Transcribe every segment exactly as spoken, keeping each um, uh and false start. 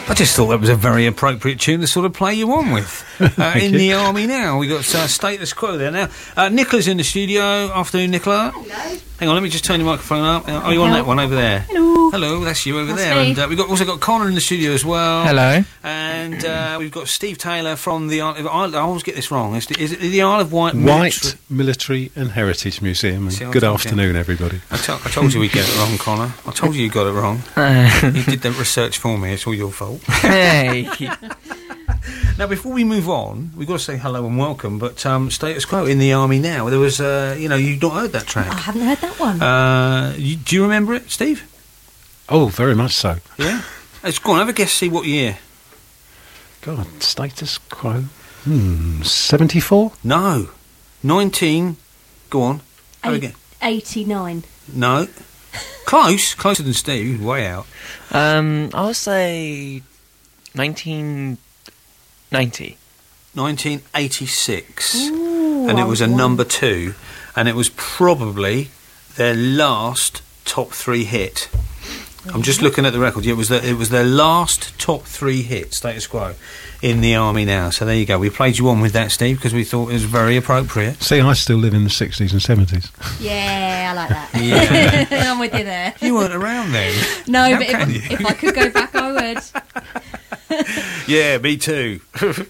I just thought that was a very appropriate tune to sort of play you on with. Uh, in you. the army now. We got uh, Status Quo there now. Uh, Nicola's in the studio. Afternoon, Nicola. Hello. Hang on, let me just turn your microphone up. Uh, oh, you're on that one over there. Hello. Hello, that's you over That's there. me. And uh, we've got, also got Connor in the studio as well. Hello. And uh, we've got Steve Taylor from the Isle of... I always get this wrong. Is, is it the Isle of Wight? White Military- Military and Heritage Museum. And See, I good told you. afternoon, everybody. I, to- I told you we'd get it wrong, Connor. I told you you got it wrong. You did the research for me. It's all your fault. Hey. Now, before we move on, we've got to say hello and welcome, but um, Status Quo in the army now. There was, uh, you know, you've not heard that I track. haven't heard that one. Uh, you, do you remember it, Steve? Oh, very much so. Yeah? Let's go on, have a guess, see what year. God, Status Quo. Hmm, seventy-four? No. nineteen. Go on. Have a Eight, guess. eighty-nine. No. Close. Closer than Steve. Way out. Um, I'll say nineteen ninety. nineteen eighty-six. Ooh, and it I was a one. number two. And it was probably their last top three hit. I'm just looking at the record. It was the, it was their last top three hit, Status Quo, in the army now. So there you go. We played you on with that, Steve, because we thought it was very appropriate. See, I still live in the sixties and seventies. Yeah, I like that. Yeah. I'm with you there. You weren't around then. No, How but can if, you? if I could go back, I would. Yeah, me too.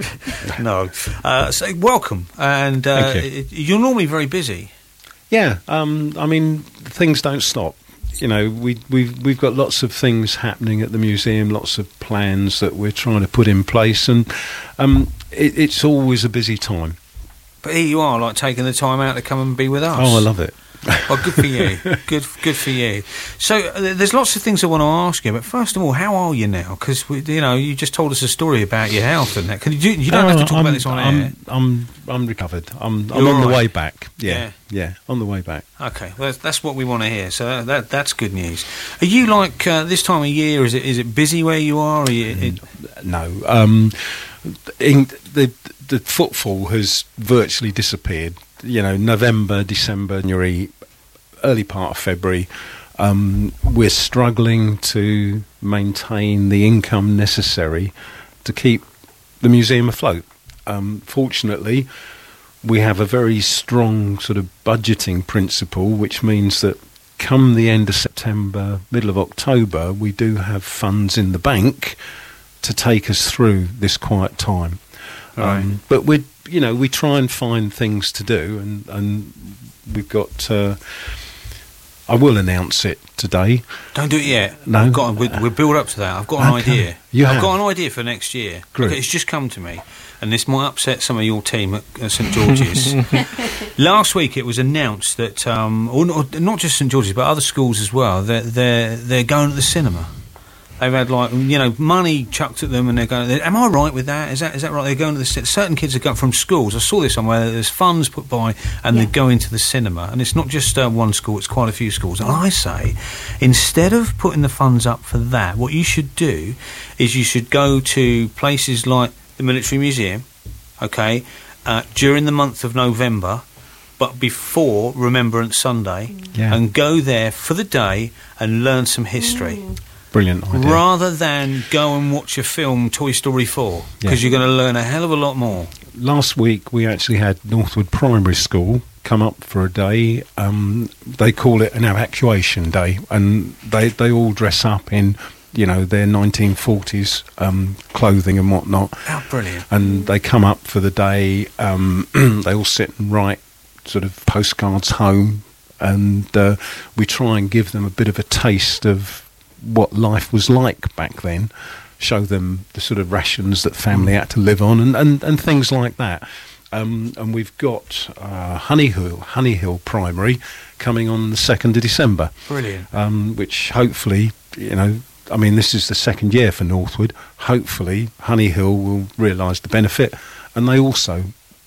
No. Uh, so welcome. And uh, Thank you. it- you're normally very busy. Yeah, um, I mean, things don't stop. You know, we, we've, we've got lots of things happening at the museum, lots of plans that we're trying to put in place, and um, it, it's always a busy time. But here you are, like taking the time out to come and be with us. Oh, I love it. Well, good for you. Good, good for you. So, uh, there's lots of things I want to ask you. But first of all, how are you now? Because you know, you just told us a story about your health and that. Can you? Do, you don't No, have to talk I'm, about this on I'm, air. I'm, I'm recovered. I'm, I'm You're on the all right? way back. Yeah, Yeah. yeah, on the way back. Okay, well, that's, that's what we want to hear. So that, that that's good news. Are you like uh, this time of year? Is it is it busy where you are? Are you, it, No, um, in, the the footfall has virtually disappeared. You know, November, December, January, early part of February, um, we're struggling to maintain the income necessary to keep the museum afloat. Um, fortunately, we have a very strong sort of budgeting principle, which means that come the end of September, middle of October, we do have funds in the bank to take us through this quiet time. Right. Um, but we, you know, we try and find things to do, and and we've got. Uh, I will announce it today. don't do it yet. No. I've got, we, we'll build up to that. I've got an Okay. idea. You I've have? got an idea for next year. Great. Okay, it's just come to me, and this might upset some of your team at, at St George's. Last week, it was announced that, um, or not, not just St George's, but other schools as well. They're they're they're going to the cinema. They've had like you know money chucked at them, and they're going. Am I right with that? Is that is that right? They're going to the ci- certain kids are going from schools. I saw this somewhere. That there's funds put by, and Yeah. they're going to the cinema. And it's not just uh, one school; it's quite a few schools. And I say, instead of putting the funds up for that, what you should do is you should go to places like the Military Museum, okay, uh, during the month of November, but before Remembrance Sunday, Yeah. and go there for the day and learn some history. Brilliant idea. Rather than go and watch a film, Toy Story four, because Yeah. you're going to learn a hell of a lot more. Last week we actually had Northwood Primary School come up for a day. Um, they call it an evacuation day, and they they all dress up in, you know, their nineteen forties um, clothing and whatnot, How brilliant. and they come up for the day. Um, they all sit and write sort of postcards home, and uh, we try and give them a bit of a taste of what life was like back then, show them the sort of rations that family had to live on, and, and, and things like that. Um, and we've got uh, Honeyhill, Honeyhill Primary coming on the second of December, Brilliant. um, which hopefully, you know, I mean, this is the second year for Northwood. Hopefully, Honeyhill will realise the benefit, and they also, uh,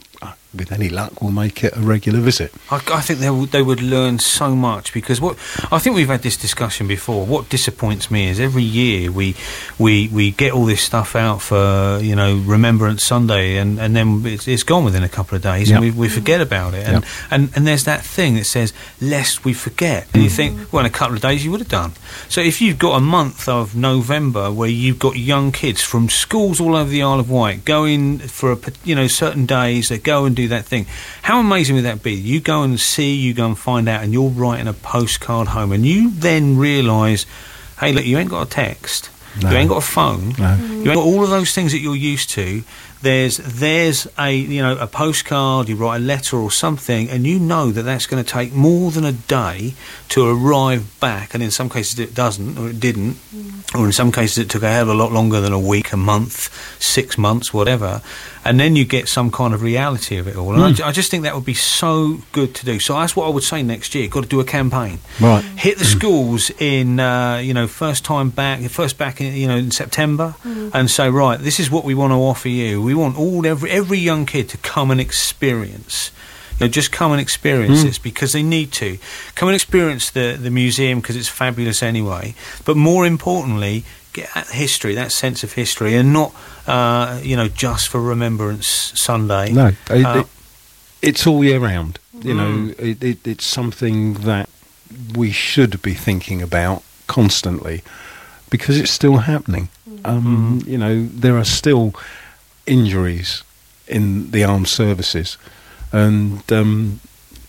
with any luck, will make it a regular visit. I, I think they would, they would learn so much, because what I think we've had this discussion before. What disappoints me is every year we we we get all this stuff out for, you know, Remembrance Sunday, and, and then it's, it's gone within a couple of days, Yep. and we, we forget about it. And, Yep. and and there's that thing that says, lest we forget. And you think, well, in a couple of days you would have done. So if you've got a month of November where you've got young kids from schools all over the Isle of Wight going for a, pa- you know, certain days, they go and do that thing. How amazing would that be? You go and see, you go and find out, and you're writing a postcard home, and you then realise, hey, look, you ain't got a text, No. you ain't got a phone, No. you ain't got all of those things that you're used to. There's there's a you know a postcard, you write a letter or something, and you know that that's going to take more than a day to arrive back, and in some cases it doesn't, or it didn't, or in some cases it took a hell of a lot longer than a week, a month, six months, whatever, and then you get some kind of reality of it all. And I, ju- I just think that would be so good to do. So that's what I would say next year. Got to do a campaign. Right. Hit the schools in, uh, you know, first time back, first back in, you know, in September, and say, right, this is what we want to offer you. We want all every every young kid to come and experience. You know, just come and experience this, because they need to come and experience the the museum, because it's fabulous anyway. But more importantly, get that history, that sense of history, and not uh, you know just for Remembrance Sunday. No, it, Uh, it, it's all year round. You know, it, it, it's something that we should be thinking about constantly, because it's still happening. Um, you know, there are still injuries in the armed services, and um,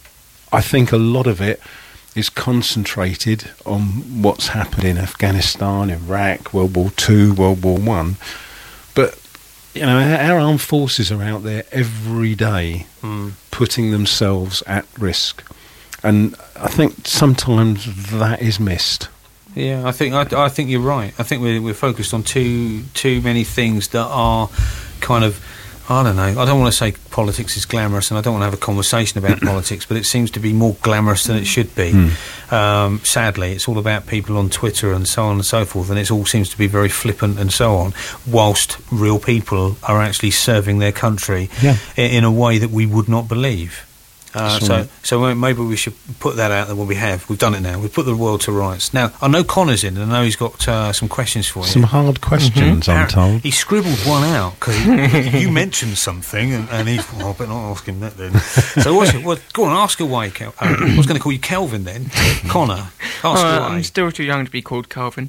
I think a lot of it is concentrated on what's happened in Afghanistan, Iraq, World War Two, World War One. But you know, our armed forces are out there every day, Mm. putting themselves at risk, and I think sometimes that is missed. Yeah, I think I, I think you're right. I think we're we're focused on too too many things that are kind of, I don't know. I don't want to say politics is glamorous, and I don't want to have a conversation about politics, but it seems to be more glamorous than it should be. Um, sadly, it's all about people on Twitter and so on and so forth, and it all seems to be very flippant and so on, whilst real people are actually serving their country Yeah. i- in a way that we would not believe. Uh, That's so, right. so maybe we should put that out there. What we have, we've done it now. We've put the world to rights. Now, I know Connor's in, and I know he's got uh, some questions for you. Some hard questions, I'm told. He scribbled one out because you mentioned something, and, and he's. Oh, I better not ask him that then. So, what's it? What, go on, ask away. Kel- uh, I was going to call you Kelvin then. Connor, ask Uh, away. I'm still too young to be called Calvin.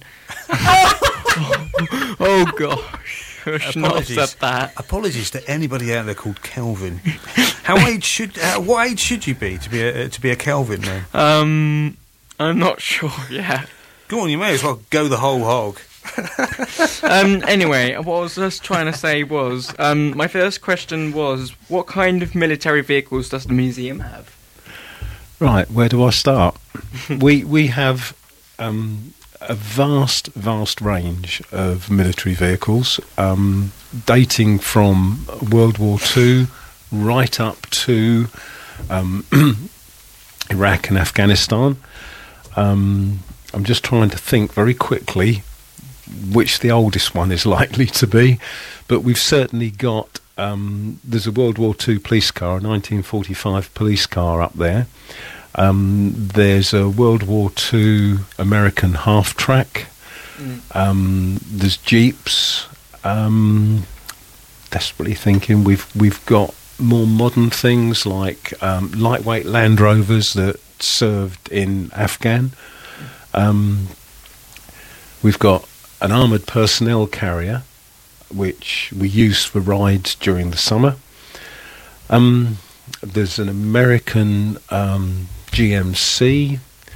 Oh gosh, I should not have said that. Apologies to anybody out there called Kelvin. How age should? Uh, what age should you be to be a uh, to be a Kelvin then? Um, I'm not sure yet. Go on, you may as well go the whole hog. Um, anyway, what I was just trying to say was, um, my first question was, what kind of military vehicles does the museum have? Right, where do I start? we we have um, a vast, vast range of military vehicles, um, dating from World War Two right up to um, Iraq and Afghanistan. Um, I'm just trying to think very quickly which the oldest one is likely to be, but we've certainly got, um, there's a World War Two police car, a nineteen forty-five police car up there. Um, there's a World War Two American half-track. Mm. Um, there's Jeeps. Um, desperately thinking we've we've got more modern things like um, lightweight Land Rovers that served in Afghan. Um, we've got an armoured personnel carrier, which we use for rides during the summer. Um, there's an American um, G M C.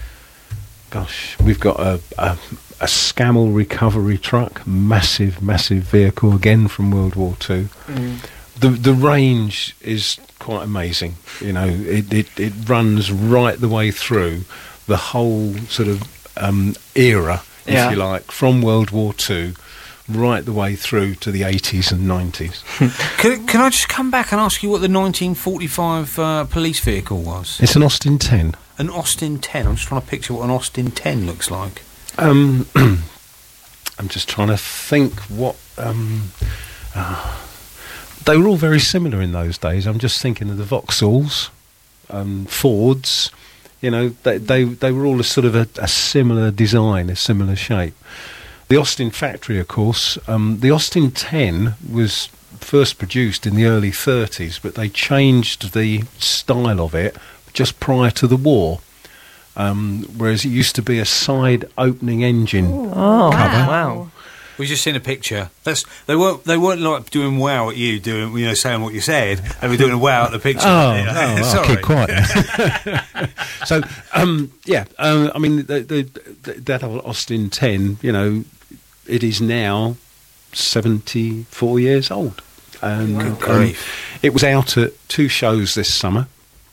Gosh, we've got a, a, a Scamel recovery truck, massive, massive vehicle, again from World War Two. Mm. The the range is quite amazing. You know, it, it, it runs right the way through the whole sort of um, era, if Yeah. you like, from World War Two right the way through to the eighties and nineties. Can, can I just come back and ask you what the nineteen forty-five uh, police vehicle was? It's an Austin ten. An Austin ten. I'm just trying to picture what an Austin ten looks like. Um, I'm just trying to think what. Um, uh, they were all very similar in those days. I'm just thinking of the Vauxhalls, um, Fords. You know, they, they they were all a sort of a, a similar design, a similar shape. The Austin factory, of course, um, the Austin ten was first produced in the early thirties, but they changed the style of it just prior to the war. Um, whereas it used to be a side opening engine Oh, cover. wow. We just seen a picture. That's they weren't they weren't like doing wow at you, doing you know saying what you said. They were doing a wow at the picture. Oh, You know? no, I'll Sorry. keep quiet. So, um, yeah, um, I mean, the, the, the, that old Austin ten, you know, it is now seventy-four years old. And Good um, grief. it was out at two shows this summer.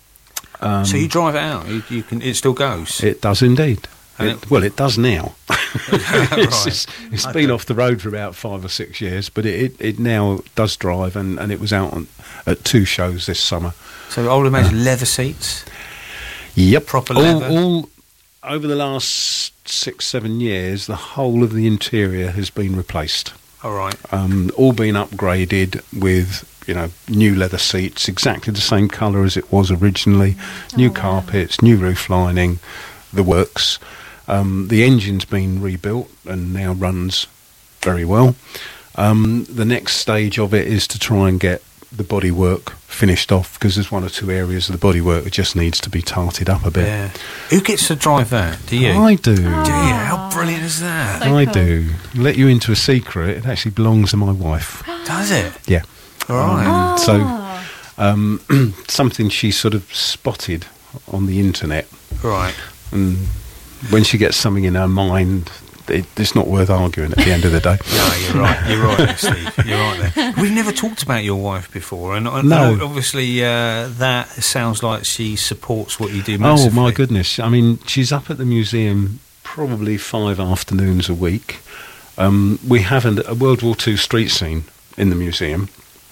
Um, So you drive it out. You, you can. It still goes. It does indeed. And It, it- well, it does now. it's Right. it's, it's Okay. been off the road for about five or six years, but it, it, it now does drive, and, and it was out on, at two shows this summer. So I would imagine leather seats. Yep, Proper all, leather. all over the last six, seven years, the whole of the interior has been replaced. All right. Um, all been upgraded with, you know, new leather seats, exactly the same colour as it was originally, new wow. carpets, new roof lining, the works. Um, the engine's been rebuilt and now runs very well. Um, the next stage of it is to try and get the bodywork finished off, because there's one or two areas of the bodywork that just needs to be tarted up a bit. Yeah. Who gets to drive that? Do you? I do. Do you? How brilliant is that? So I cool. do. Let you into a secret. It actually belongs to my wife. Does it? Yeah. All right. Um, so Ah. um, something she sort of spotted on the internet, Right. and when she gets something in her mind, it, it's not worth arguing at the end of the day. No, you're right. You're right, there, Steve. You're right there. We've never talked about your wife before, and, and No. obviously uh, that sounds like she supports what you do. Oh Massively. my goodness! I mean, she's up at the museum probably five afternoons a week. Um, we have an, a World War Two street scene in the museum.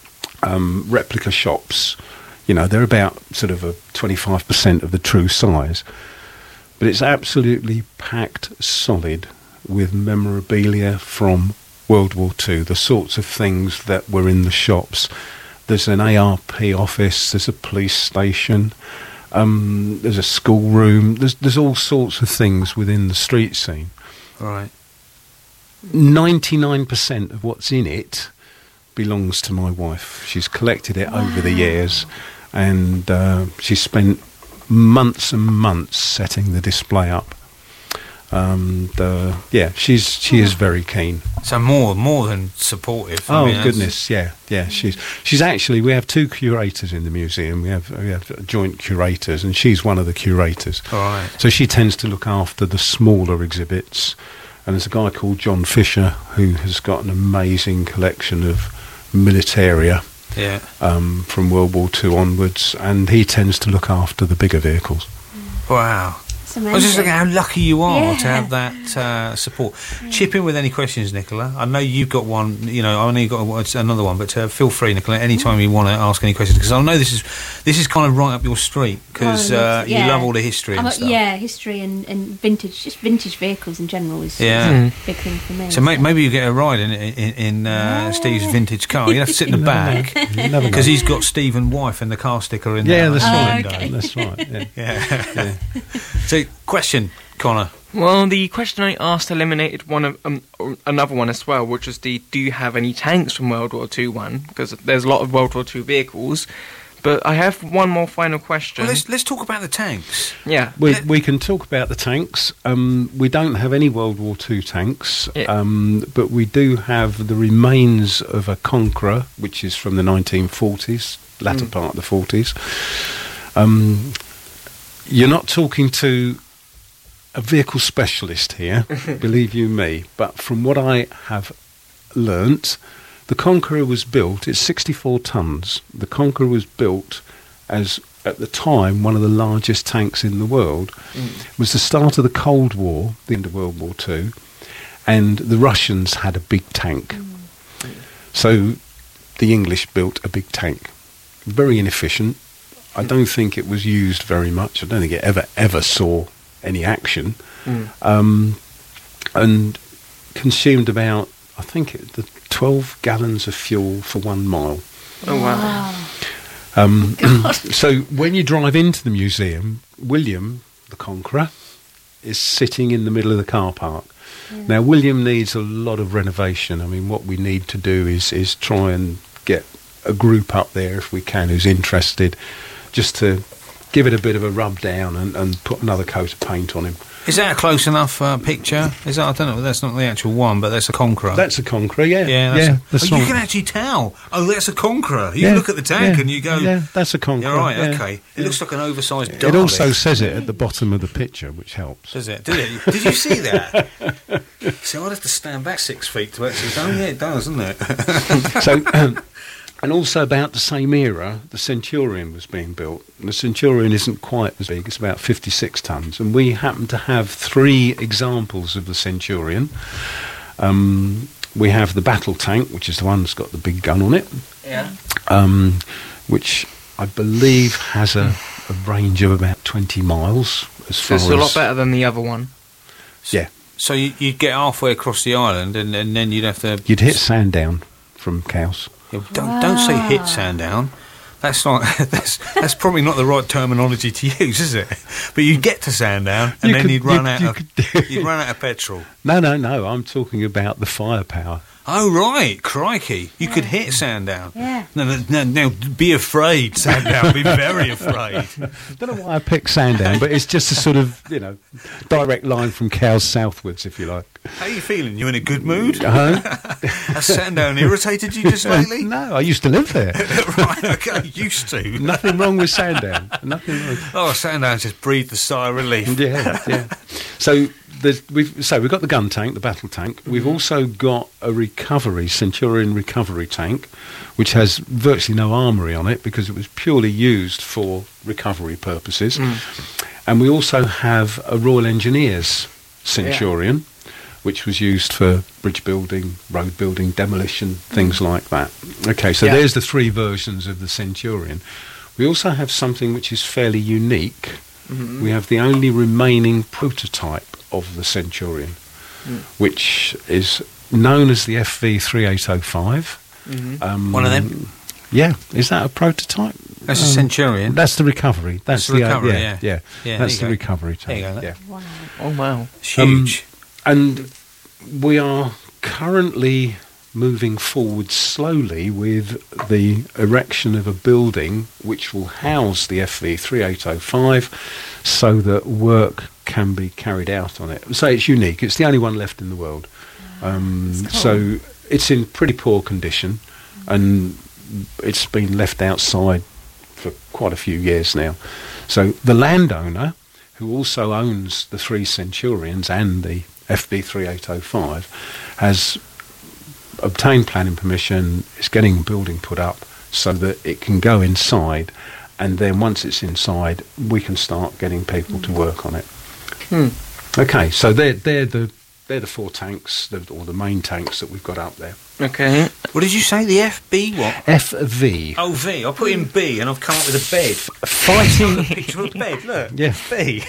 Um, replica shops, you know, they're about sort of a twenty-five percent of the true size, but it's absolutely packed solid with memorabilia from World War Two, the sorts of things that were in the shops. There's an A R P office, there's a police station, um, there's a schoolroom, there's, there's all sorts of things within the street scene. Right. ninety-nine percent of what's in it belongs to my wife. She's collected it over the years, and uh, she spent months and months setting the display up. Um, the, yeah, she's she is very keen. So more, more than supportive. I Oh mean, that's- goodness, yeah, yeah. She's she's actually, we have two curators in the museum. We have we have joint curators, and she's one of the curators. All right. So she tends to look after the smaller exhibits. And there's a guy called John Fisher who has got an amazing collection of militaria Yeah. um, from World War Two onwards, and he tends to look after the bigger vehicles. Wow. It's I was just amazing. thinking how lucky you are Yeah. to have that uh, support. Chip in with any questions, Nicola. I know you've got one. You know, I know you've got a- another one, but uh, feel free, Nicola, anytime you want to ask any questions, because I know this is this is kind of right up your street, because Oh, uh, that's- you yeah. love all the history I'm and a- stuff. Yeah, history and, and vintage, just vintage vehicles in general is, Yeah. is a big thing for me. So may, maybe you get a ride in in, in uh, Yeah. Steve's vintage car. You have to sit in the back You never know. because he's got Steve and wife and the car sticker in Yeah, there. that's Oh, right. okay. That's right. Yeah. Yeah. So, question, Connor. Well, the question I asked eliminated one of um, another one as well, which was the do you have any tanks from World War Two one? Because there's a lot of World War Two vehicles. But I have one more final question. Well, let's let's talk about the tanks. yeah. We, we can talk about the tanks. Um, we don't have any World War Two tanks, Yeah. um, but we do have the remains of a Conqueror, which is from the nineteen forties, latter Mm. part of the forties. Um, you're not talking to a vehicle specialist here, believe you me, but from what I have learnt, the Conqueror was built, it's sixty-four tons. The Conqueror was built as, at the time, one of the largest tanks in the world. It was the start of the Cold War, the end of World War Two, and the Russians had a big tank. So the English built a big tank. Very inefficient. I don't think it was used very much. I don't think it ever, ever saw any action. Mm. Um, and consumed about, I think, it, the twelve gallons of fuel for one mile. Oh wow. Um, so when you drive into the museum, William the Conqueror is sitting in the middle of the car park. Yeah. Now, William needs a lot of renovation. I mean, what we need to do is is try and get a group up there, if we can, who's interested, just to give it a bit of a rub down and, and put another coat of paint on him. Is that a close enough uh, picture? Is that, I don't know, that's not the actual one, but that's a Conqueror. That's a Conqueror, yeah. Yeah, that's yeah, a, that's oh, you right. can actually tell. Oh, that's a Conqueror. You Yeah, look at the tank yeah, and you go, yeah, that's a Conqueror. yeah, right, yeah. okay. It Yeah. looks like an oversized It Dalek. also says it at the bottom of the picture, which helps. Does it? Did it? Did you see that? So I'd have to stand back six feet to actually. Oh yeah, it does, doesn't it? So, um, and also about the same era, the Centurion was being built. And the Centurion isn't quite as big; it's about fifty-six tons. And we happen to have three examples of the Centurion. Um, we have the battle tank, which is the one that's got the big gun on it, Yeah. um, which I believe has a, a range of about twenty miles. As So far it's a lot as better than the other one. yeah, So you, you'd get halfway across the island, and, and then you'd have to. you'd hit Sandown from Cowes. Yeah, don't, don't say hit Sandown. That's not. That's that's probably not the right terminology to use, is it? But you'd get to Sandown, and You then could- you'd run you- out you of. could- You'd run out of petrol. No, no, no. I'm talking about the firepower. Oh right, crikey! You could hit Sandown. Yeah. No, no, no, no, be afraid, Sandown. Be very afraid. I don't know why I picked Sandown, but it's just a sort of, you know, direct line from Cowes southwards, if you like. How are you feeling? You in a good mood? Uh-huh. Has Sandown irritated you just lately? No, I used to live there. Right, okay, used to. Nothing wrong with Sandown. Nothing wrong. Oh, Sandown just breathed a sigh of relief. Yeah, yeah. So there's, we've so we've got the gun tank, the battle tank. We've also got a recovery Centurion recovery tank, which has virtually no armoury on it because it was purely used for recovery purposes. And we also have a Royal Engineers Centurion, which was used for bridge building, road building, demolition, things like that. Okay, so Yeah. there's the three versions of the Centurion. We also have something which is fairly unique. We have the only remaining prototype of the Centurion, which is known as the F V thirty-eight oh five. Um, One of them? Yeah, is that a prototype? That's a Um, Centurion. That's the recovery. That's, That's the the uh, recovery, yeah, yeah. yeah. Yeah, That's there the you go. recovery There you tank. go, Yeah. Wow. Oh wow. It's huge. And we are currently moving forward slowly with the erection of a building which will house the F V thirty-eight oh five so that work can be carried out on it. So it's unique. It's the only one left in the world. Um, That's cool. So it's in pretty poor condition and it's been left outside for quite a few years now. So the landowner, who also owns the three Centurions and the F B thirty-eight oh five, has obtained planning permission, is getting a building put up so that it can go inside, and then once it's inside, we can start getting people to work on it. Hmm. Okay, so they're, they're the they're the four tanks, the, or the main tanks that we've got up there. Okay. What did you say? The F B what? F V. Oh, V. I put in B and I've come up with a bed. Fighting. A picture of a bed, look. Yeah. B.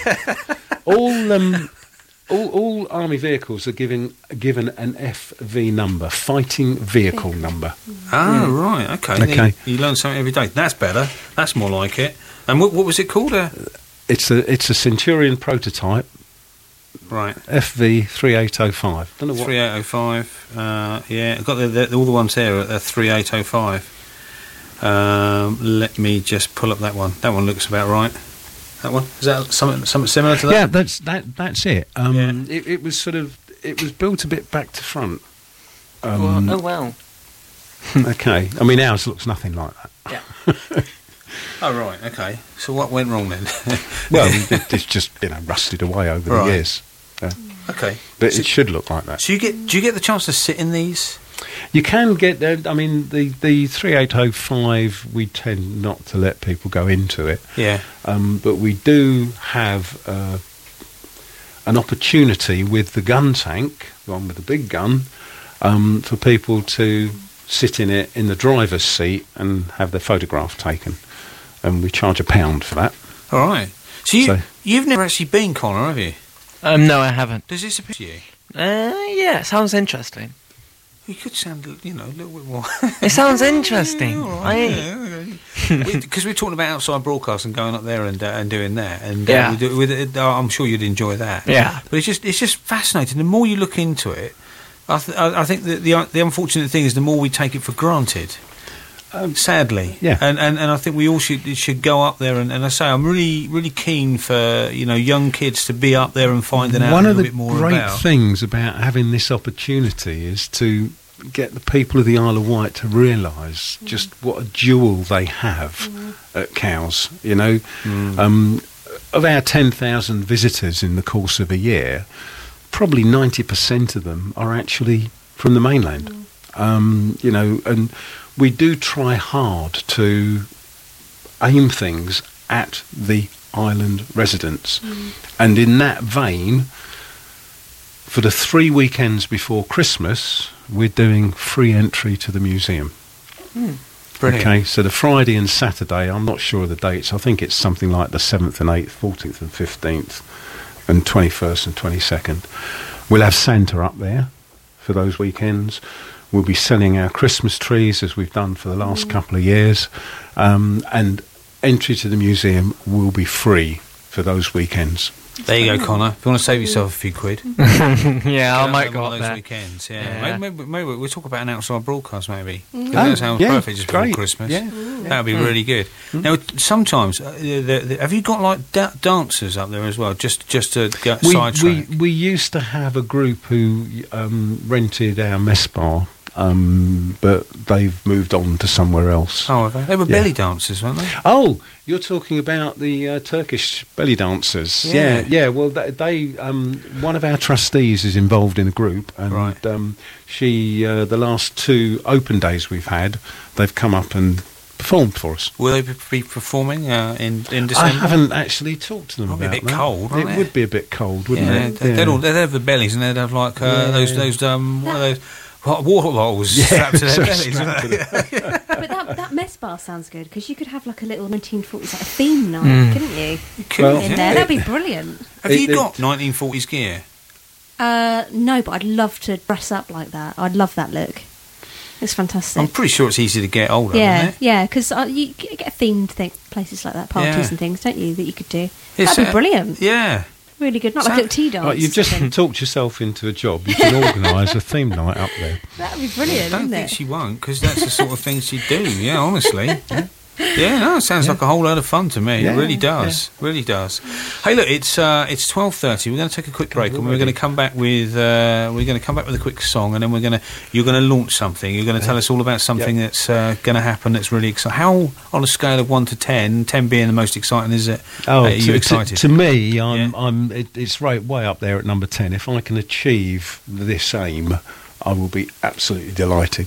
all um, all all army vehicles are given given an F V number, fighting vehicle number. Oh, right, okay. Okay. You, you learn something every day. That's better. That's more like it. And what, what was it called? Uh, It's a it's a Centurion prototype, right. F V thirty-eight oh five. Don't know what. thirty-eight oh five. Uh, yeah, I've got the, the, all the ones there are thirty-eight oh five. Um, let me just pull up that one. That one looks about right. That one? Is that something, something similar to that? Yeah, that's that. That's it. Um, Yeah. it, it was sort of it was built a bit back to front. Well, Um, oh wow. Okay, I mean ours looks nothing like that. Yeah. Oh, right, okay. So what went wrong then? Well, it, it's just you know rusted away over Right. the years, uh, okay. but So, it should look like that. so you get, do you get the chance to sit in these? You can get there. I mean, the the thirty-eight oh five, we tend not to let people go into it, Yeah. um, but we do have uh, an opportunity with the gun tank, the one with the big gun, um, for people to sit in it in the driver's seat and have their photograph taken, and we charge a pound for that. All right. So, you, So- you've never actually been, Connor, have you? Um, no, I haven't. Does this appeal to you? Uh, yeah, sounds interesting. You could sound, you know, a little bit more. It sounds interesting. Because we're talking about outside broadcast and going up there and uh, and doing that, and uh, Yeah. we do, with it, uh, I'm sure you'd enjoy that. Yeah. But it's just it's just fascinating. The more you look into it, I, th- I I think that the the unfortunate thing is the more we take it for granted. Um, Sadly, yeah. and, and and I think we all should should go up there and, and I say I'm really really keen for you know young kids to be up there and finding out One a of little the bit more great about. things about having this opportunity is to get the people of the Isle of Wight to realise just what a jewel they have at Cowes. You know, um, of our ten thousand visitors in the course of a year, probably ninety percent of them are actually from the mainland. Um, you know, and we do try hard to aim things at the island residents. And in that vein, for the three weekends before Christmas, we're doing free entry to the museum. Brilliant. Okay, so the Friday and Saturday, I'm not sure of the dates, I think it's something like the seventh and eighth, fourteenth and fifteenth, and twenty-first and twenty-second. We'll have Santa up there for those weekends. We'll be selling our Christmas trees as we've done for the last couple of years, um, and entry to the museum will be free for those weekends. There you go, Connor. If you want to save yourself a few quid, Yeah, I go might up go one up of those there. weekends. Yeah, Yeah. Maybe, maybe, maybe we'll talk about an outside broadcast. Maybe 'Cause Oh, that sounds yeah, perfect just before great. Christmas. Yeah. That would be really good. Now, sometimes, uh, the, the, have you got like da- dancers up there as well? Just just to go We, we, sidetrack. we used to have a group who um, rented our mess bar, um, but they've moved on to somewhere else. Oh, have they? They were Yeah. belly dancers, weren't they? Oh, you're talking about the uh, Turkish belly dancers. Yeah. Yeah, yeah. Well, they, they um, one of our trustees is involved in a group, and Right. um, she, uh, the last two open days we've had, they've come up and performed for us. Will they be be performing uh, in in I December? haven't actually talked to them Probably a about bit that. cold, wouldn't It it? would be a bit cold, wouldn't Yeah, it? they'd, they'd, all, they'd have the bellies and they'd have like uh, Yeah. those those um what are those hot water bottles strapped to their so bellies. strapped wouldn't they? But that, that mess bar sounds good because you could have like a little nineteen forties like a theme night, Mm. couldn't you? Could, Well- In yeah. there, that'd be brilliant. Have It- you it- got nineteen forties gear? Uh, no, but I'd love to dress up like that. I'd love that look. It's fantastic. I'm pretty sure it's easy to get older, yeah, isn't it? yeah, because uh, you g- get themed thing, places like that, parties Yeah. and things, don't you? That you could do. It's, That'd be uh, brilliant. Yeah. Really good. Not So- like a little tea dance. Right, you've just talked yourself into a job. You can organise a theme night up there. That'd be I brilliant, don't wouldn't think it? she won't because that's the sort of thing she'd do. Yeah, honestly. Yeah, yeah no, it sounds like a whole load of fun to me. Yeah, It really does. Really does. Hey, look, it's uh, it's twelve thirty. We're going to take a quick break, and we're going to come back with uh, we're going to come back with a quick song, and then we're going to you're going to launch something. You're going to tell us all about something Yep. that's uh, going to happen. That's really exciting. How, on a scale of one to ten, ten being the most exciting, is it? Oh, are to, you to- excited? To, me, I'm, Yeah. I'm. It, it's right way up there at number ten. If I can achieve this aim, I will be absolutely delighted.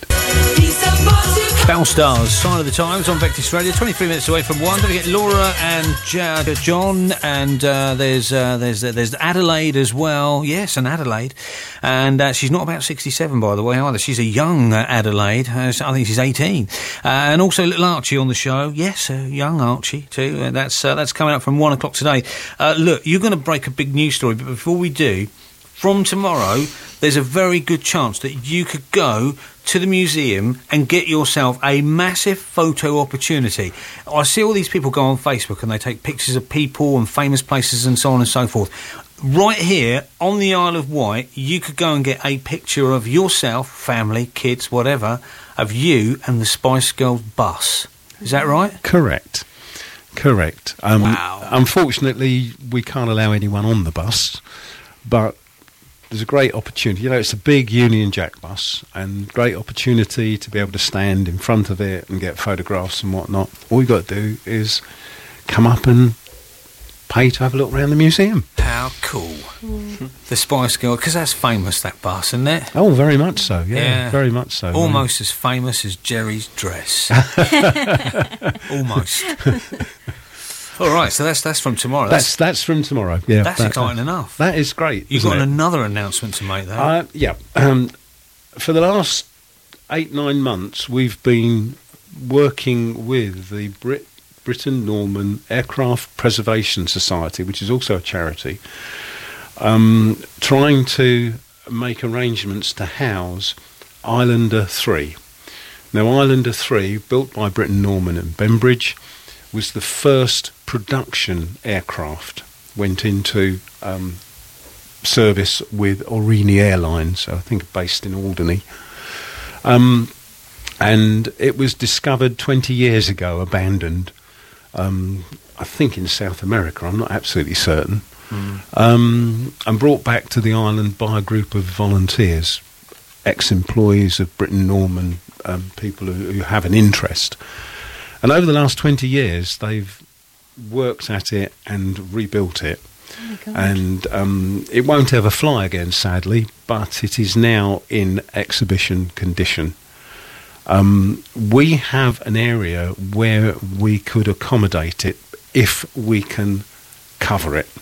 Bell Stars, Sign of the Times on Vectis Radio. twenty-three minutes away from one. Don't forget Laura and J- John, and uh, there's uh, there's there's Adelaide as well. Yes, and Adelaide, and uh, she's not about sixty-seven, by the way, either. She's a young uh, Adelaide. Uh, I think she's eighteen, uh, and also little Archie on the show. Yes, uh, young Archie too. Uh, that's uh, that's coming up from one o'clock today. Uh, look, you're going to break a big news story, but before we do, from tomorrow, there's a very good chance that you could go to the museum and get yourself a massive photo opportunity. I see all these people go on Facebook and they take pictures of people and famous places and so on and so forth. Right here on the Isle of Wight, you could go and get a picture of yourself, family, kids, whatever, of you and the Spice Girls bus. Is that right? Correct. Correct. Um, Wow. Unfortunately, we can't allow anyone on the bus, but there's a great opportunity. You know, it's a big Union Jack bus, and great opportunity to be able to stand in front of it and get photographs and whatnot. All you got to do is come up and pay to have a look around the museum. How cool. The Spice Girl, because that's famous, that bus, isn't it? Oh, very much so. Yeah, Yeah. very much so. Almost as famous as Jerry's dress. Almost. All right, so that's that's from tomorrow. That's that's from tomorrow. Yeah, That's that- exciting enough. That is great. You've isn't got it? another announcement to make, though. Uh, yeah. Um, for the last eight, nine months, we've been working with the Brit- Britain Norman Aircraft Preservation Society, which is also a charity, um, trying to make arrangements to house Islander three. Now, Islander three, built by Britten Norman and Bembridge, was the first production aircraft. Went into um, service with Aurigny Airlines, I think based in Alderney. Um, and it was discovered twenty years ago, abandoned, um, I think in South America, I'm not absolutely certain, mm. um, and brought back to the island by a group of volunteers, ex-employees of Britten Norman, um, people who, who have an interest. And over the last twenty years, they've worked at it and rebuilt it. Oh my God. And um, it won't ever fly again, sadly, but it is now in exhibition condition. Um, we have an area where we could accommodate it if we can cover it.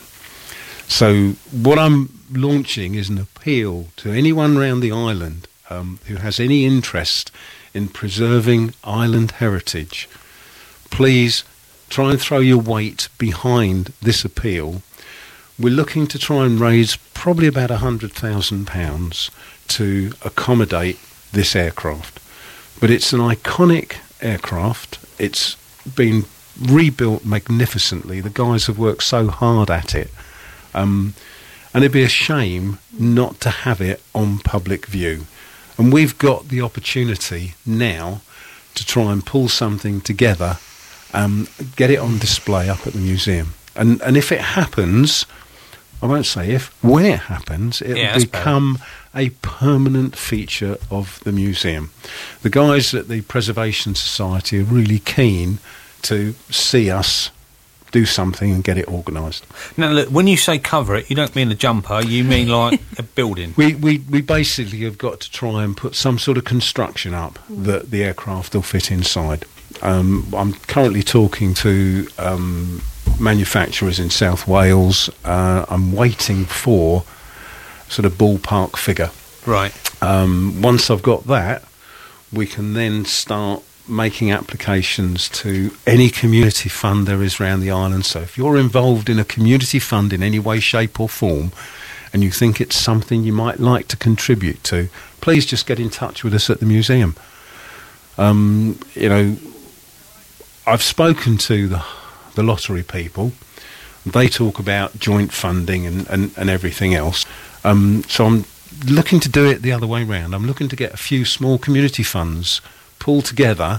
So what I'm launching is an appeal to anyone around the island um, who has any interest in preserving island heritage. Please try and throw your weight behind this appeal. We're looking to try and raise probably about one hundred thousand pounds to accommodate this aircraft. But it's an iconic aircraft. It's been rebuilt magnificently. The guys have worked so hard at it. Um, and it'd be a shame not to have it on public view. And we've got the opportunity now to try and pull something together, um, get it on display up at the museum. And and if it happens, I won't say if, when it happens, it'll yeah, become a permanent feature of the museum. The guys at the Preservation Society are really keen to see us do something and get it organised. Now, look, when you say cover it, you don't mean a jumper, you mean like a building. We, we we basically have got to try and put some sort of construction up that the aircraft will fit inside. Um, I'm currently talking to um, manufacturers in South Wales. Uh, I'm waiting for sort of ballpark figure. Right. Um, once I've got that, we can then start making applications to any community fund there is around the island. So if you're involved in a community fund in any way, shape or form, and you think it's something you might like to contribute to, please just get in touch with us at the museum. Um, you know, I've spoken to the, the lottery people. They talk about joint funding and, and, and everything else. Um, so I'm looking to do it the other way round. I'm looking to get a few small community funds pull together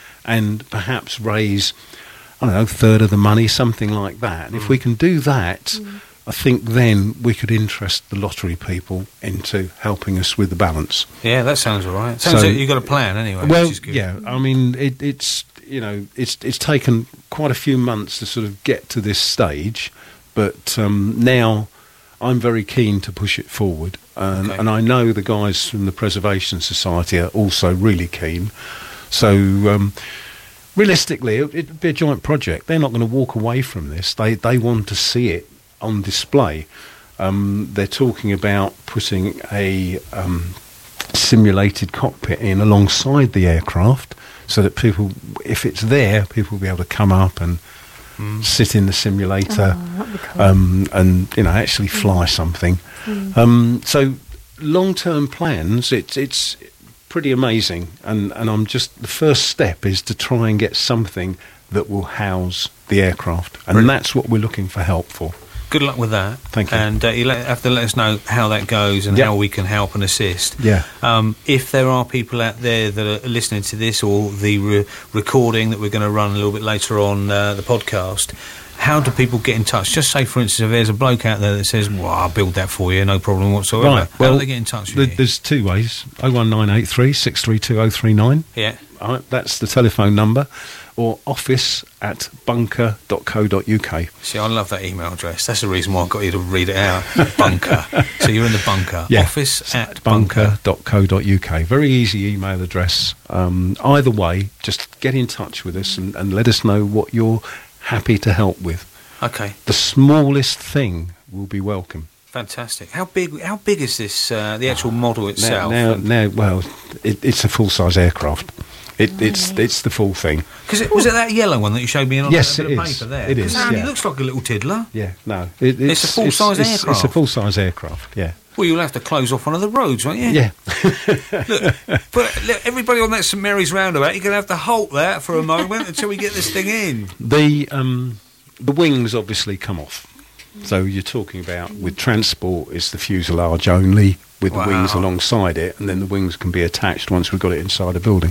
and perhaps raise, I don't know, a third of the money, something like that. And mm. if we can do that, mm. I think then we could interest the lottery people into helping us with the balance. Yeah, that sounds all right. Sounds so, like you've got a plan anyway. Well, which is good. yeah, I mean, it, it's, you know, it's it's taken quite a few months to sort of get to this stage, but um, now I'm very keen to push it forward. And, okay. and I know the guys from the Preservation Society are also really keen. So um, realistically, it, it'd be a joint project. They're not going to walk away from this. They they want to see it on display. Um, they're talking about putting a um, simulated cockpit in alongside the aircraft so that people, if it's there, people will be able to come up and mm. sit in the simulator oh, that'd be cool. um, and, you know, actually fly mm. something. Mm. Um, so long-term plans, it's it's pretty amazing, and, and I'm just, the first step is to try and get something that will house the aircraft, and Brilliant. That's what we're looking for help for. Good luck with that. Thank you. And uh, you let, have to let us know how that goes and yep. how we can help and assist. Yeah. Um, if there are people out there that are listening to this or the re- recording that we're going to run a little bit later on uh, the podcast, how do people get in touch? Just say, for instance, if there's a bloke out there that says, well, I'll build that for you, no problem whatsoever. Right. How well, do they get in touch with th- you? There's two ways. oh one nine eight three, six three two oh three nine. Yeah. Right, that's the telephone number. Or office at bunker dot co dot uk. See, I love that email address. That's the reason why I got you to read it out. Bunker. So you're in the bunker. Yeah. Office at bunker dot co dot uk. Very easy email address. Um, either way, just get in touch with us and, and let us know what you're happy to help with. Okay. The smallest thing will be welcome. Fantastic. How big? How big is this? Uh, the actual model itself? Now, now, now well, it, it's a full-size aircraft. It, it's it's the full thing. Because it, was it that yellow one that you showed me on yes, a bit it of is. paper there? It is. It yeah. looks like a little tiddler. Yeah, no, it, it's, it's a full-size it's, aircraft. It's, it's a full-size aircraft. Yeah. Well, you'll have to close off one of the roads, won't you? Yeah. look, but look, everybody on that St Mary's roundabout, you're going to have to halt that for a moment until we get this thing in. The um, the wings obviously come off. So you're talking about with transport, it's the fuselage only with Wow. the wings alongside it, and then the wings can be attached once we've got it inside a building.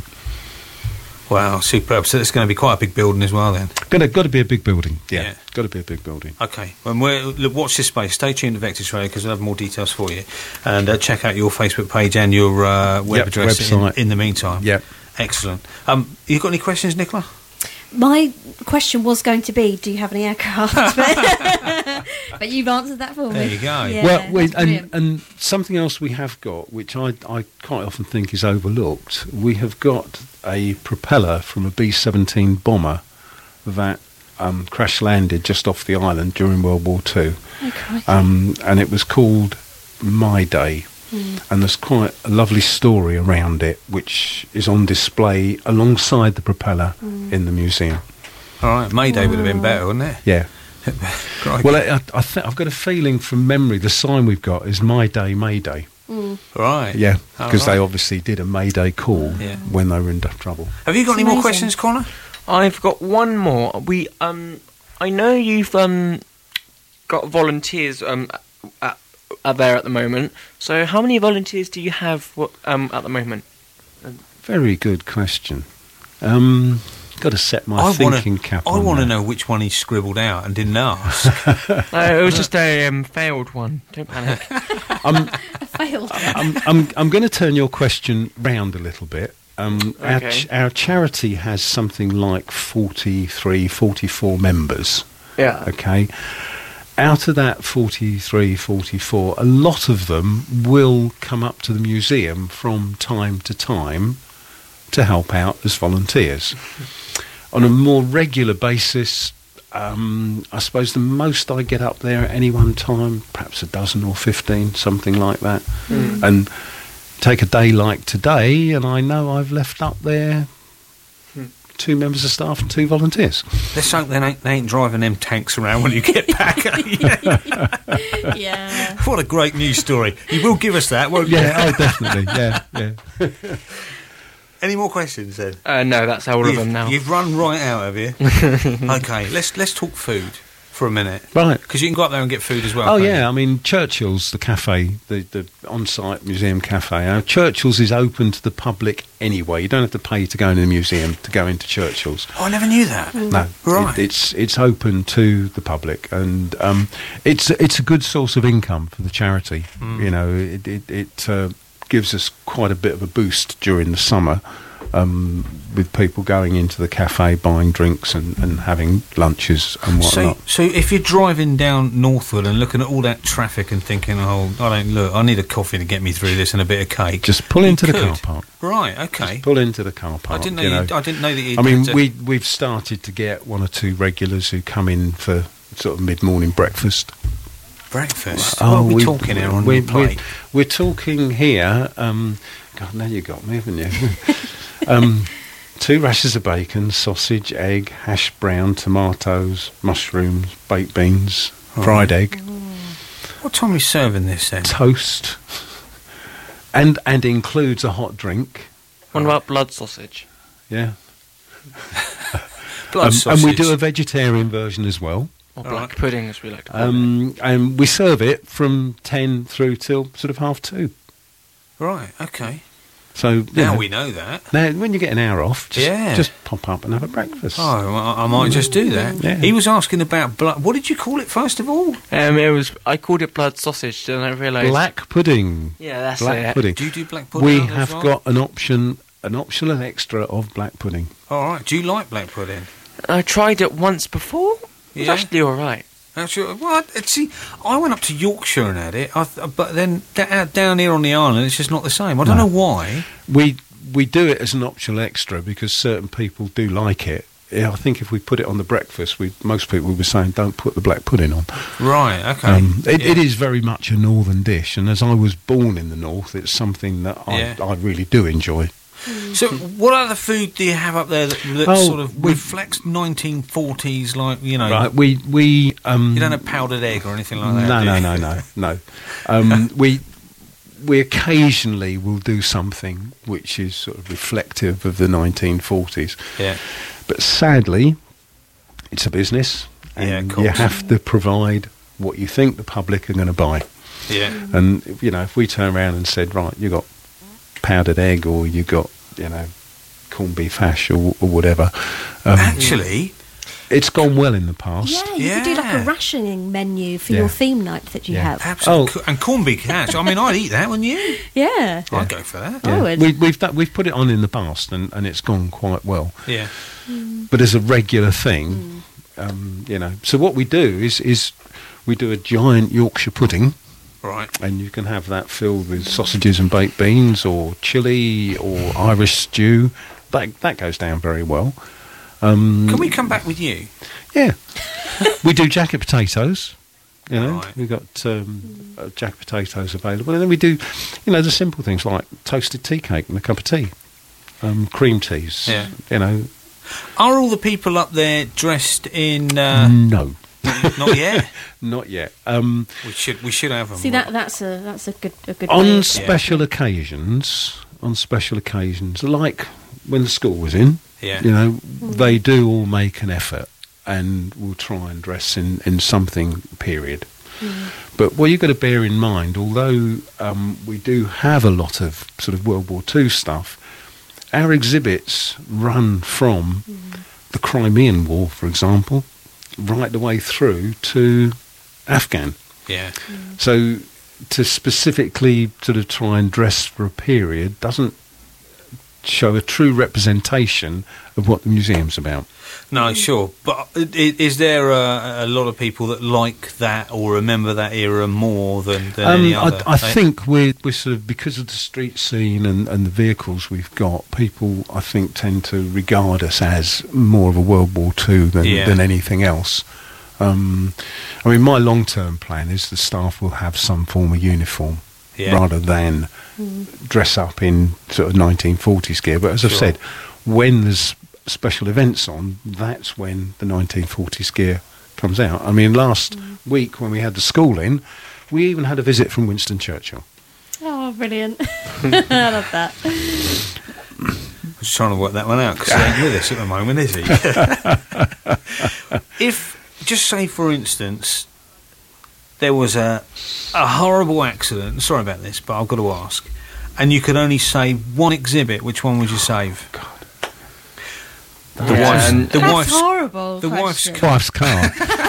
Wow, superb. So it's going to be quite a big building as well then. Got to, got to be a big building. Yeah, Yeah. got to be a big building. Okay, well, we're, look, watch this space. Stay tuned to Vector Radio because we'll have more details for you. And uh, check out your Facebook page and your uh, web Yep, address in, website. in the meantime. Yeah. Excellent. Um, you got any questions, Nicola? My question was going to be, do you have any aircraft? but, but you've answered that for me. There you go. Yeah, well, we, that's and, brilliant. and something else we have got, which I, I quite often think is overlooked, we have got a propeller from a B seventeen bomber that um, crash landed just off the island during World War Two. Oh, crikey. Um, and it was called My Day. And there's quite a lovely story around it, which is on display alongside the propeller in the museum. All right, Mayday would have been better, wouldn't it? Yeah. Crikey. Well, I, I th- I've got a feeling from memory the sign we've got is My Day, May Day. right. Yeah, Oh, because they right. obviously did a Mayday call Yeah. when they were in trouble. Have you got It's any more amazing. questions, Connor? I've got one more. We um, I know you've um, got volunteers um, at, at there at the moment. So how many volunteers do you have wha- um at the moment? Very good question. Um, got to set my I thinking wanna, cap I on want to that. know which one he scribbled out and didn't ask. No, it was just a um, failed one. Don't panic. I'm, Failed. I'm, I'm, I'm going to turn your question round a little bit. Um, our, Okay. ch- our charity has something like forty-three, forty-four members. Yeah. Okay. Out of that forty-three, forty-four, a lot of them will come up to the museum from time to time to help out as volunteers. On a more regular basis, um, I suppose the most I get up there at any one time, perhaps a dozen or fifteen, something like that. And take a day like today, and I know I've left up there two members of staff and two volunteers. Let's hope they ain't, they ain't driving them tanks around when you get back. Yeah. What a great news story. You will give us that, won't you? Yeah, oh, definitely. Yeah, yeah. Any more questions then? Uh, no, that's all of You've, them now. you've run right out, have you? Okay, let's let's talk food for a minute. Right. Because you can go up there and get food as well. Oh can't yeah, you? I mean Churchill's, the cafe, the, the on-site museum cafe. Uh, Churchill's is open to the public anyway. You don't have to pay to go into the museum to go into Churchill's. Oh, I never knew that. No, Right. it, it's it's open to the public, and um, it's it's a good source of income for the charity. You know, it it, it uh, gives us quite a bit of a boost during the summer. Um, with people going into the cafe, buying drinks and, and having lunches and So, whatnot. so if you're driving down Northwood and looking at all that traffic and thinking, oh, I don't look, I need a coffee to get me through this and a bit of cake. Just pull you into the could. car park. Right. Okay. Pull into the car I park. didn't know. you You know. I didn't know that. You I mean, had to- we we've started to get one or two regulars who come in for sort of mid-morning breakfast. breakfast. Oh, what are we, we- talking here on we- the plate? We're talking here. Um, God, now you got me, haven't you? um, two rashers of bacon, sausage, egg, hash brown, tomatoes, mushrooms, baked beans, fried egg, What time are we serving this then? toast, and and includes a hot drink. What about blood sausage? Yeah, Blood Um, sausage. and we do a vegetarian version as well. Or All black right. pudding, as we like to call it. Um, and we serve it from ten through till sort of half two. Right. Okay. So you Now know, we know that. now when you get an hour off, just, Yeah. just pop up and have a breakfast. Oh, well, I, I might just do that. Yeah. He was asking about blood. What did you call it first of all? Um, it was. I called it blood sausage, and I realised. Black pudding. Yeah, that's Black it. pudding. Do you do black pudding? We as have well? got an option, an optional extra of black pudding. All right. Do you like black pudding? I tried it once before. It was Yeah? actually all right. Actually, well, I- see, I went up to Yorkshire and had it, I th- but then da- out down here on the island, it's just not the same. I don't No. know why. We we do it as an optional extra because certain people do like it. Yeah, I think if we put it on the breakfast, we most people would be saying don't put the black pudding on. Right. Okay. Um, it, Yeah. it is very much a northern dish, and as I was born in the north, it's something that I, Yeah. I really do enjoy. So, what other food do you have up there that, that Oh, sort of we- reflects nineteen forties, like, you know, Right, we we um, you don't have powdered egg or anything like that? no, do no, you? no, no, no. Um, we we occasionally will do something which is sort of reflective of the nineteen forties. Yeah. But sadly, it's a business, and Yeah, of you course. have to provide what you think the public are going to buy. Yeah. And, you know, if we turn around and said, right, you got powdered egg, or you got, you know, corned beef hash, or, or whatever. Um, Actually, it's gone well in the past. Yeah, you could do like Yeah. a rationing menu for Yeah. your theme night that you Yeah. have. absolutely. Oh. And corned beef hash. I mean, I'd eat that, wouldn't you? Yeah. I'd go for that. I would. We, we've done, we've put it on in the past, and, and it's gone quite well. Yeah. But as a regular thing, um, you know. So what we do is is we do a giant Yorkshire pudding, Right. and you can have that filled with sausages and baked beans, or chili, or Irish stew. That that goes down very well. Um, Can we come back with you? Yeah, we do jacket potatoes. You know, Right. we've got um, uh, jacket potatoes available, and then we do, you know, the simple things like toasted tea cake and a cup of tea, um, cream teas. Yeah. You know, Are all the people up there dressed in? Uh, no, Not yet. not yet. Um, We should. We should have them. See that that's a that's a good a good way on of- special occasions, on special occasions, like when the school was in, Yeah. you know, they do all make an effort and will try and dress in, in something period. But what you've got to bear in mind, although um, we do have a lot of sort of World War Two stuff, our exhibits run from the Crimean War, for example, right the way through to Afghan. Yeah. So to specifically sort of try and dress for a period doesn't show a true representation of what the museum's about. No, sure. But i- i- is there a, a lot of people that like that or remember that era more than, than any Um, other? I, I They- think we're, we're sort of, because of the street scene and, and the vehicles we've got, people, I think, tend to regard us as more of a World War Two than, Yeah. than anything else. Um, I mean, my long-term plan is the staff will have some form of uniform Yeah. rather than dress up in sort of nineteen forties gear. But as I've Sure. said, when there's special events on, that's when the nineteen forties gear comes out. I mean, last week when we had the school in, we even had a visit from Winston Churchill. Oh, brilliant! I love that. I'm just trying to work that one out because he ain't with us at the moment, is he? If, just say for instance, there was a a horrible accident. Sorry about this, but I've got to ask. And you could only save one exhibit. Which one would you save? God. The Yeah, wife's, and- the That's wife's, horrible. the wife's question. car. Wife's car.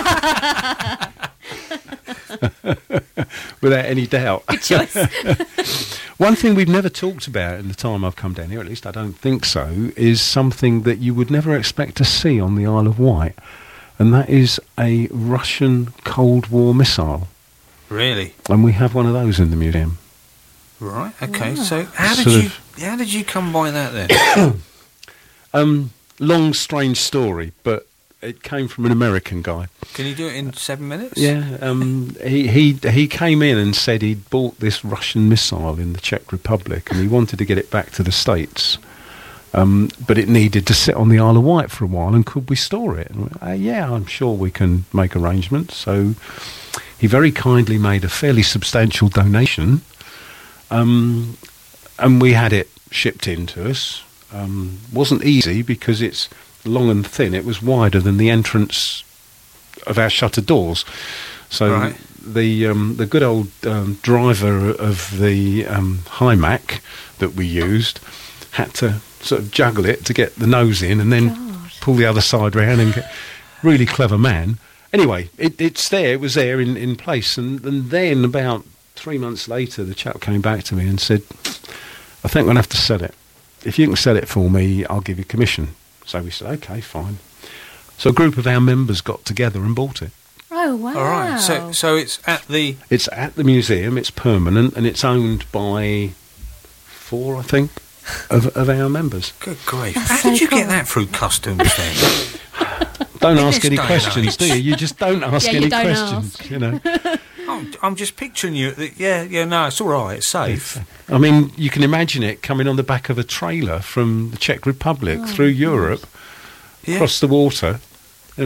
Without any doubt. Good choice. One thing we've never talked about in the time I've come down here, at least I don't think so, is something that you would never expect to see on the Isle of Wight, and that is a Russian Cold War missile. Really? And we have one of those in the museum. Right. Okay. So how did Sort you of- how did you come by that then? Um, long, strange story, but it came from an American guy. Can you do it in seven minutes? Yeah, um, he, he he came in and said he'd bought this Russian missile in the Czech Republic and he wanted to get it back to the States. Um, but it needed to sit on the Isle of Wight for a while, and could we store it? And we went, uh, yeah, I'm sure we can make arrangements. So he very kindly made a fairly substantial donation, um, and we had it shipped in to us. Um, wasn't easy because it's long and thin. It was wider than the entrance of our shutter doors. So Right. the um, the good old um, driver of the um, Hymac that we used had to sort of juggle it to get the nose in and then God. pull the other side round and get really clever man. Anyway, it, it's there. It was there in, in place. And, and then about three months later, the chap came back to me and said, I think I'm going to have to sell it. If you can sell it for me, I'll give you commission. So we said, okay, fine. So a group of our members got together and bought it. Oh wow! All right. So so it's at the It's at the museum, it's permanent, and it's owned by four, I think, of, of our members. good grief. That's How so did you cool. get that through customs then? Don't In ask this any day and questions, age. do you? You just don't ask Yeah, you any don't questions, ask. you know. I'm, I'm just picturing you. At the, yeah, yeah. No, it's all right. It's safe. I mean, you can imagine it coming on the back of a trailer from the Czech Republic through Europe, Yeah. across the water, you know.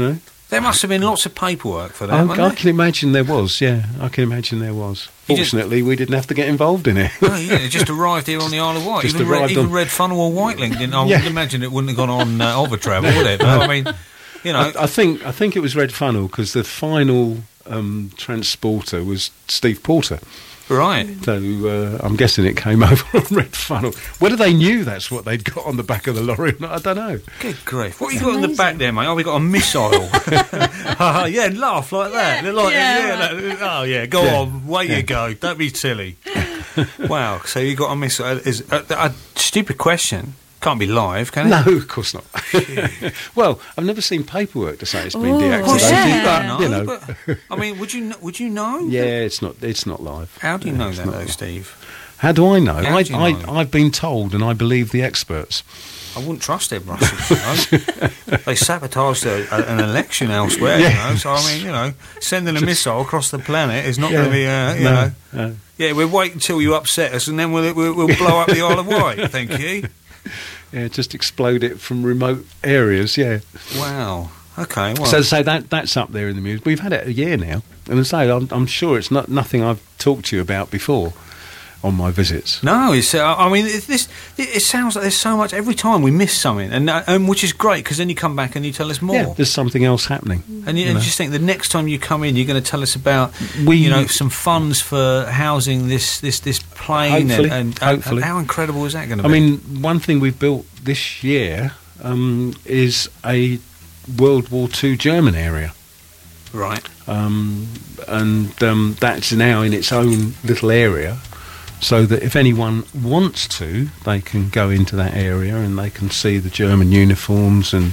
There must have been lots of paperwork for that. I, wasn't I there? can imagine there was, yeah. I can imagine there was. You just- Fortunately, we didn't have to get involved in it. Oh, yeah, it just arrived here on the Isle of Wight. Just Even, Red, arrived even on- Red Funnel or Whitelink didn't. I Yeah. would imagine it wouldn't have gone on uh, Over Travel, would it? But, I mean, you know. I, I think I think it was Red Funnel because the final um, transporter was Steve Porter. Right. So uh, I'm guessing it came over on Red Funnel. Whether they knew that's what they'd got on the back of the lorry, or not, I don't know. Good grief. What have That's you got in the amazing. back there, mate? Oh, we got a missile. Yeah, laugh like that. Yeah, Like, yeah, yeah, right. that- oh, yeah, go Yeah. on. Way you go. Don't be silly. Wow. So you got a missile. Is a, a stupid question. Can't be live, can it? No, of course not. Well, I've never seen paperwork to say it's been Oh, deactivated. Of course Yeah. you don't know. You know. But, I mean, would you kn- would you know? Yeah, it's not. It's not live. How do you know It's that, not though, live. Steve? How do I know? How I, do you I, know? I've been told, and I believe the experts. I wouldn't trust them Russians, you know. They sabotaged a, a, an election elsewhere, Yeah. you know. So, I mean, you know, sending a missile across the planet is not Yeah. going to be, uh, you No, know. no. Yeah, we'll wait until you upset us and then we'll, we'll, we'll blow up the Isle of Wight, thank you. Yeah, just explode it from remote areas. Yeah. Wow. Okay, well. So, so that that's up there in the news. We've had it a year now, and as I say, I'm, I'm sure it's not nothing I've talked to you about before on my visits. No, it's. Uh, I mean, it, this. It, it sounds like there's so much. Every time we miss something, and uh, and which is great because then you come back and you tell us more. Yeah, there's something else happening. And you, you and know. you just think the next time you come in, you're going to tell us about, We- you know, some funds for housing this this this plane, Hopefully, and, and, hopefully. and how incredible is that going to I be? mean, one thing we've built this year um, is a World War Two German area. right? um, and um, that's now in its own little area, so that if anyone wants to, they can go into that area and they can see the German uniforms and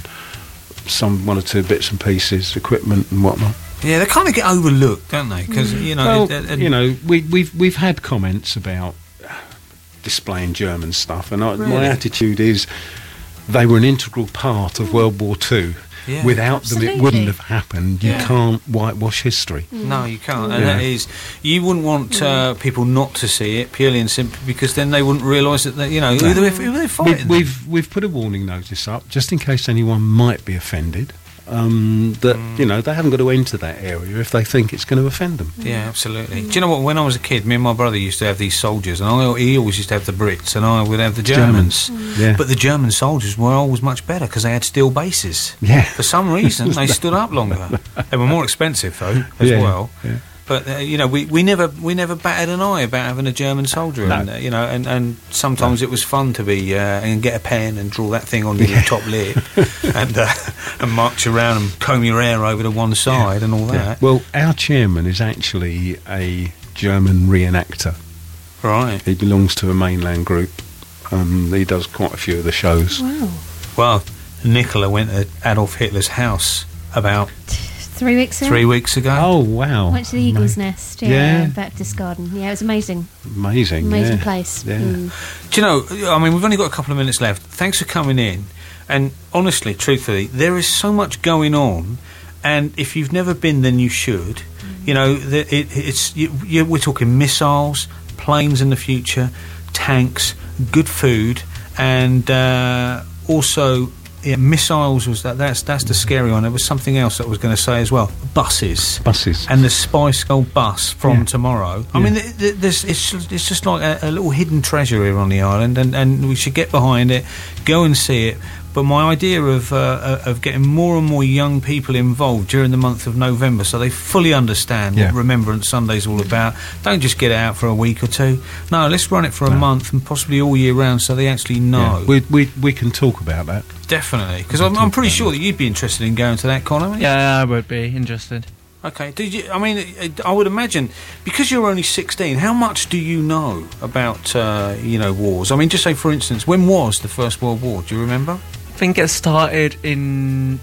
some one or two bits and pieces, equipment and whatnot. Yeah, they kind of get overlooked, don't they? Because you know, Well, it- it- you know, we, we've we've had comments about displaying German stuff, and I, my Really? attitude is they were an integral part of World War Two. Yeah. Without them, it Absolutely. wouldn't have happened. You Yeah. can't whitewash history. No, you can't, and Yeah. that is you wouldn't want uh, people not to see it purely and simply because then they wouldn't realise that they, you know who they're, who they're We, fighting. we've we've put a warning notice up just in case anyone might be offended. Um, that Mm. you know they haven't got to enter that area if they think it's going to offend them. Yeah, absolutely. Do you know what? When I was a kid, me and my brother used to have these soldiers, and I, he always used to have the Brits, and I would have the Germans. Yeah, But the German soldiers were always much better because they had steel bases. yeah, For some reason, they stood up longer. They were more expensive, though, as Yeah, well. yeah. But uh, you know, we, we never we never batted an eye about having a German soldier, No. and uh, you know, and, and sometimes it was fun to be uh, and get a pen and draw that thing on your top lip, and uh, and march around and comb your hair over to one side and all Yeah. that. Well, our chairman is actually a German reenactor. Right. He belongs to a mainland group. Um, he does quite a few of the shows. Wow. Well, Nicola went to Adolf Hitler's house about Three weeks ago. three weeks ago. Oh wow! Went to the Eagle's Nest. Yeah, Yeah. Baptist Garden. Yeah, it was amazing. Amazing, Amazing yeah. place. Yeah. Mm. Do you know, I mean, we've only got a couple of minutes left. Thanks for coming in. And honestly, truthfully, there is so much going on. And if you've never been, then you should. You know, the, it, it's you, you, we're talking missiles, planes in the future, tanks, good food, and uh, also yeah, missiles was that. That's that's the scary one. There was something else that I was going to say as well. Buses. Buses. And the Spice Girl bus from Yeah. tomorrow. I Yeah. mean, th- th- there's, it's just, it's just like a, a little hidden treasure here on the island, and, and we should get behind it, go and see it. But my idea of uh, of getting more and more young people involved during the month of November, so they fully understand Yeah. what Remembrance Sunday's all about. Don't just get it out for a week or two. No, let's run it for a No. month and possibly all year round, so they actually know. Yeah. We, we we can talk about that. Definitely, because We I'm, can I'm talk pretty about sure it. that you'd be interested in going to that, Connor. wouldn't you? Yeah, I would be interested. Okay. Did you? I mean, uh, I would imagine because you're only sixteen. How much do you know about uh, you know wars? I mean, just say for instance, when was the First World War? Do you remember? I think it started in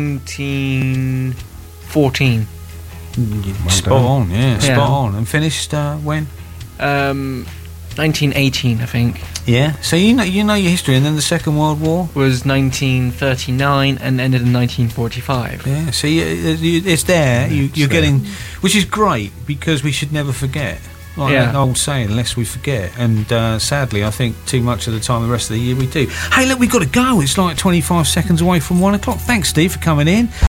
nineteen fourteen. Well Spot done. on. Yeah, Yeah. spot on. And finished uh, when? Um, nineteen eighteen, I think, Yeah. So you know you know your history, and then the Second World War. was nineteen thirty-nine and ended in nineteen forty-five. Yeah. So you, you, it's there. Yeah, you, it's you're there. getting, which is great because we should never forget. Like Yeah. that old saying, lest we forget. And uh, sadly, I think too much of the time, the rest of the year, we do. Hey, look, we've got to go. It's like twenty-five seconds away from one o'clock. Thanks, Steve, for coming in.